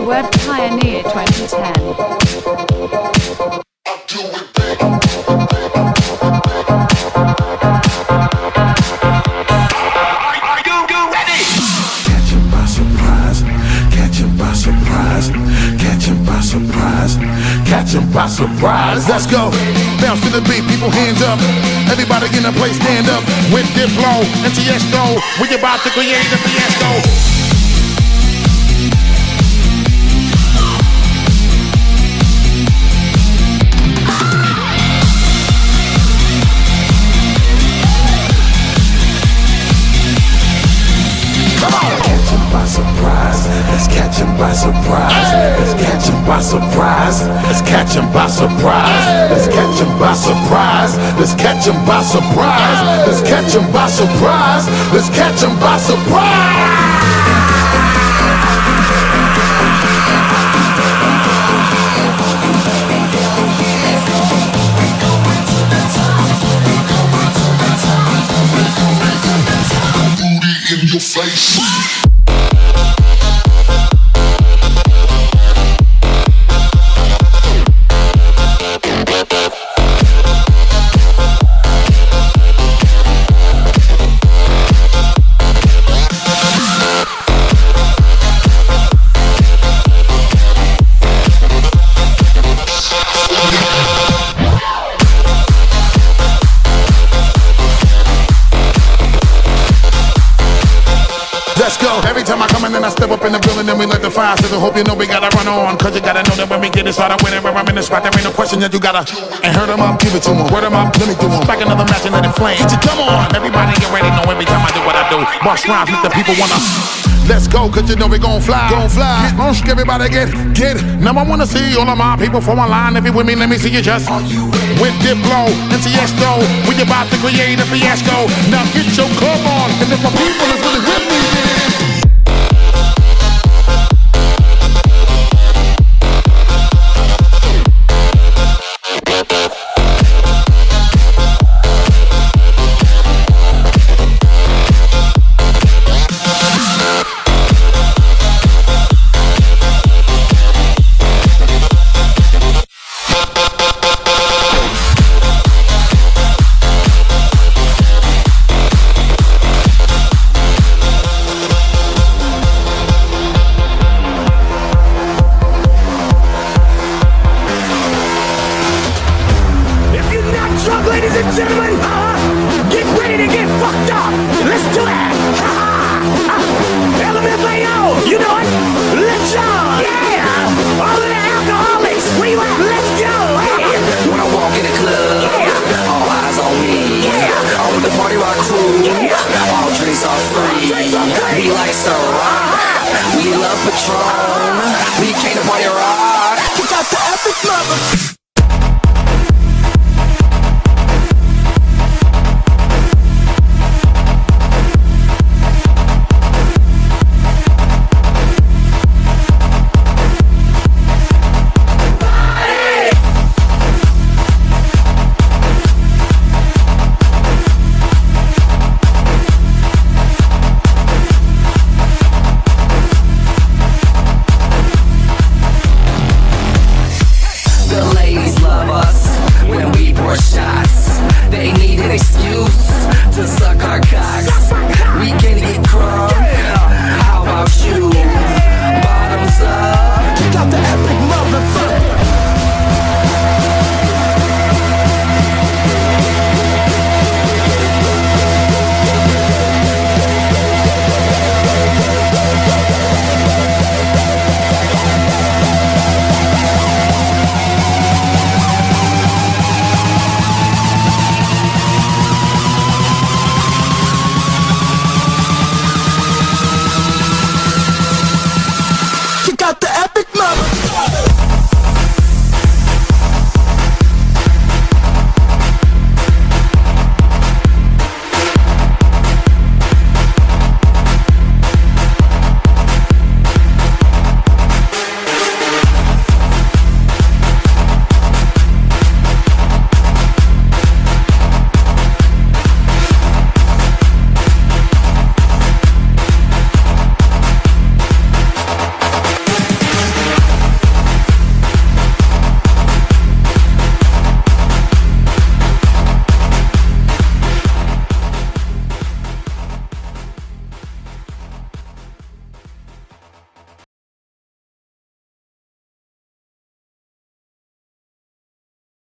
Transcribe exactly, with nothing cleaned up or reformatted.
The Web Pioneer twenty ten. Catch 'em by surprise. Let's go. Bounce to the beat, people hands up. Everybody in the place stand up. With Diplo and Tiesto, we about to create a fiasco. Let's catch 'em by surprise. Let's catch 'em by surprise. Let's catch 'em by surprise. Let's catch 'em by surprise. Let's catch 'em by surprise. Let's catch 'em by surprise. Let's catch 'em by surprise. Booty in your face. Let's go. Every time I come in and I step up in the building, then we let the fire sizzle. Hope you know we gotta run on, cause you gotta know that when we get it started, whenever I'm in the spot, there ain't no question that you gotta. And hurt 'em up, give it to 'em. Word 'em up, let me do 'em. Back another match and let it flame. Come on, everybody get ready, know every time I do what I do. Boss rhymes, make the people wanna. Let's go, cause you know we gon' fly. Gon' fly. Get on, everybody get, get. Now I wanna see all of my people from online. If you with me, let me see you just. With Diplo and Tiesto, we about to create a fiasco. Now get your club on, and if my people is really with me, then. Ladies and gentlemen, uh, get ready to get fucked up. Let's do it. L M F A O, you know it. Let's go. Yeah. All of the alcoholics, where you at? Let's go. Hey. When I walk in the club, yeah, all eyes on me. Yeah. All with the party rock crew. Yeah. All drinks are free. Drinks are free. We like to rock. We love Patron. We came to party rock. We got the epic mother.